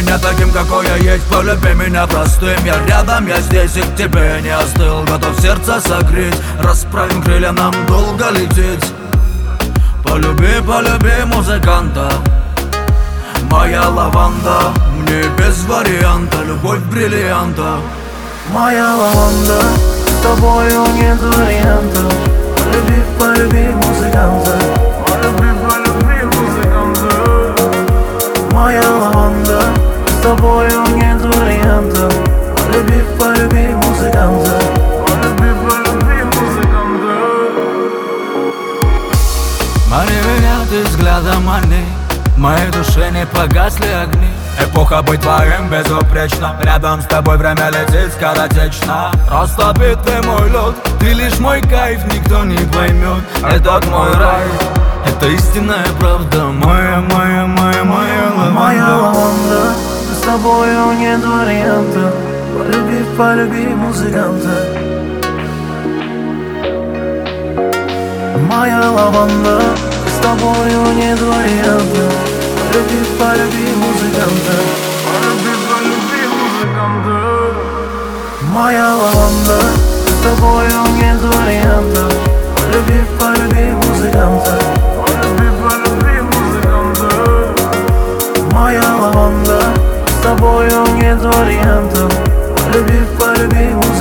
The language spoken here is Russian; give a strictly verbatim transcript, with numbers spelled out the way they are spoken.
меня таким, какой я есть, полюби меня простым. Я рядом, я здесь и к тебе не остыл, готов сердце согреть. Расправим крылья, нам долго лететь. Полюби, полюби музыканта, моя лаванда, мне без варианта, любовь бриллианта. Моя лаванда, с тобою нет вариантов. Полюби, полюби музыканта, полюби, полюби музыканта. Моя лаванда, с тобою нет вариантов. Полюби, полюби музыканта, полюби, полюби музыканта. Мани меня ты взглядом мани, в моей душе не погасли огни. Эпоха быть твоим безупречно, рядом с тобой время летит скоротечно. Растопит ты мой лед, ты лишь мой кайф, никто не поймет. Этот мой рай, это истинная правда, моя, моя, моя, моя лаванда. Моя лаванда, с тобою нет вариантов. Полюби, полюби музыканта. Моя лаванда, с тобою нет вариантов. Полюби, полюби музыканта, полюби, полюби музыканта. Моя лаванда, с тобою нет вариантов. Полюби, полюби музыканта, полюби, полюби музыканта. Моя лаванда, с тобою нет вариантов. Полюби, полюби музыканта.